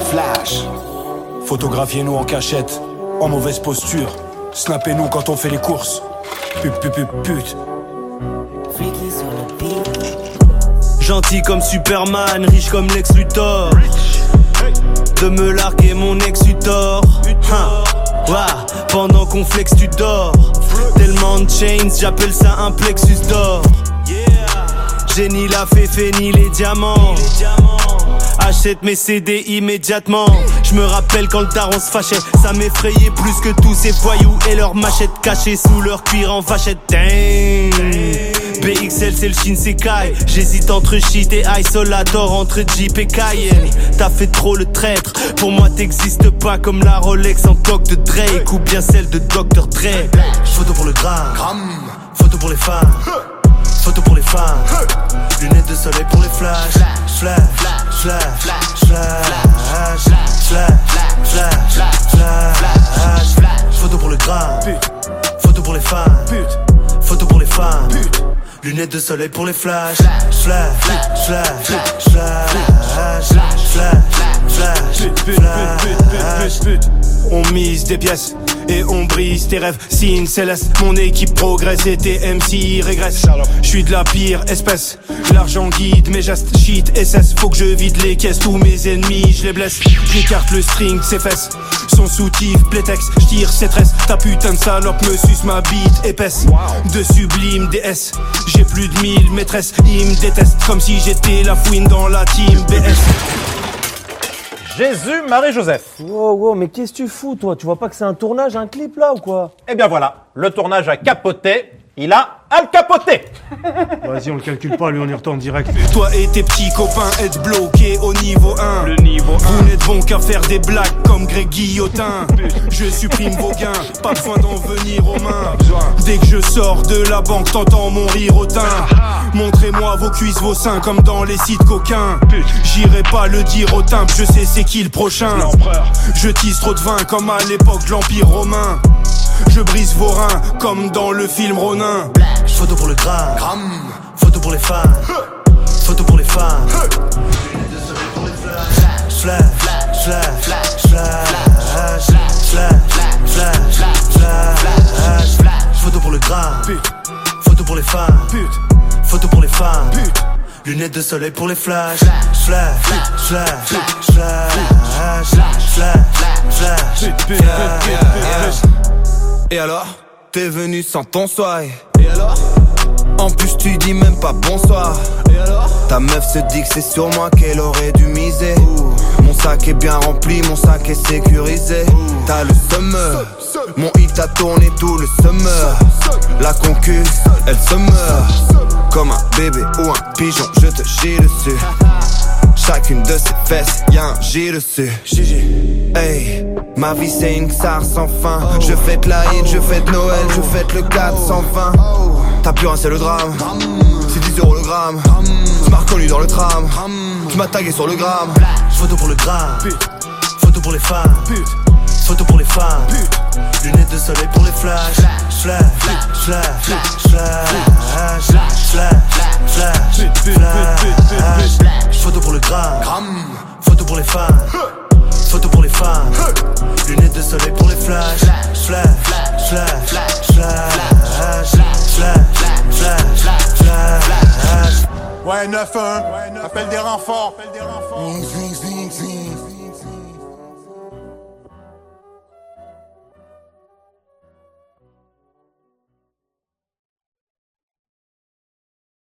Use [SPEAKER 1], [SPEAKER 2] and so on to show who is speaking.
[SPEAKER 1] flash. Photographiez-nous en cachette, en mauvaise posture. Snappez-nous quand on fait les courses. Pute.
[SPEAKER 2] Gentil comme Superman, riche comme Lex Luthor. De me larguer mon ex tu tort. Pendant qu'on flex tu dors. Tellement de chains, j'appelle ça un plexus d'or. J'ai ni la féfé ni les diamants. Achète mes CD immédiatement. Je me rappelle quand le daron se fâchait. Ça m'effrayait plus que tous ces voyous et leurs machettes cachées sous leur cuir en vachette. Dang. BXL c'est le Shinsekai. J'hésite entre shit et isolator, entre Jeep et Cayenne. T'as fait trop le traître. Pour moi t'existes pas comme la Rolex en toque de Drake ou bien celle de Dr. Dre. Photo pour le gramme, photo pour les fans. Photo pour les fans, lunettes de soleil pour les flashs. Flash, flash, flash, flash, flash. Photo pour le gramme, photo pour les fans, photo pour les fans. Lunettes de soleil pour les flashs. Flash, flash, flash.
[SPEAKER 1] On mise des pièces et on brise tes rêves. Signe céleste, mon équipe progresse et tes MC régressent. J'suis de la pire espèce, l'argent guide mes gestes. Shit SS, faut que je vide les caisses. Tous mes ennemis, je les blesse. J'écarte le string, ses fesses sont soutifs, plétex. J'tire ses tresses, ta putain de salope me suce ma bite épaisse. De sublime DS, j'ai plus de 1000 maîtresses. Ils me détestent comme si j'étais la fouine dans la team BS.
[SPEAKER 3] Jésus, Marie, Joseph.
[SPEAKER 4] Wow, mais qu'est-ce que tu fous, toi? Tu vois pas que c'est un tournage, un clip, là, ou quoi?
[SPEAKER 3] Eh bien voilà, le tournage a capoté. Il a capoté.
[SPEAKER 5] Vas-y, on le calcule pas, lui, on y retourne direct.
[SPEAKER 1] Toi et tes petits copains êtes bloqués au niveau 1.
[SPEAKER 5] Le niveau 1.
[SPEAKER 1] Vous n'êtes bon qu'à faire des blagues comme Greg Guillotin. Je supprime vos gains, pas besoin d'en venir aux mains. Dès que je sors de la banque, t'entends mon rire hautain. Montrez-moi vos cuisses, vos seins, comme dans les sites coquins. J'irai pas le dire au timbre, je sais c'est qui le prochain. Je tisse trop de vin, comme à l'époque de l'Empire romain. Je brise vos reins, comme dans le film Ronin.
[SPEAKER 2] Photo pour le gramme, photo pour les fans. Photo pour les fans. Flash, flash, flash. Photo pour le gramme, photo pour les fans. Photo pour les fans. Lunettes de soleil pour les flashs. Et alors, t'es venu sans ton soir. Et alors, en plus tu dis même pas bonsoir. Et alors, ta meuf se dit que c'est sur moi qu'elle aurait dû miser. Mon sac est bien rempli, mon sac est sécurisé. T'as le summer, mon hit a tourné tout le summer. La concu, elle se meurt. Comme un bébé ou un pigeon, je te chie dessus. Chacune de ses fesses, y'a un J dessus. Hey, ma vie c'est une XAR sans fin. Je fête l'Aïd, je fête Noël, je fête le 420. T'as plus un c'est le drame. C'est 10 € le gramme. Tu m'as reconnu dans le tram. Tu m'as tagué sur le gramme. Photo pour le gramme, photo pour les fans. Photo pour les fans. Lunettes de soleil pour les flashs. Flash, flash, flash, flash. Photo pour le gramme, photo pour les fans. Photo pour les fans. Lunettes de soleil pour les flashs. Flash, flash, flash.
[SPEAKER 6] Ouais, 9-1, appelle des renforts.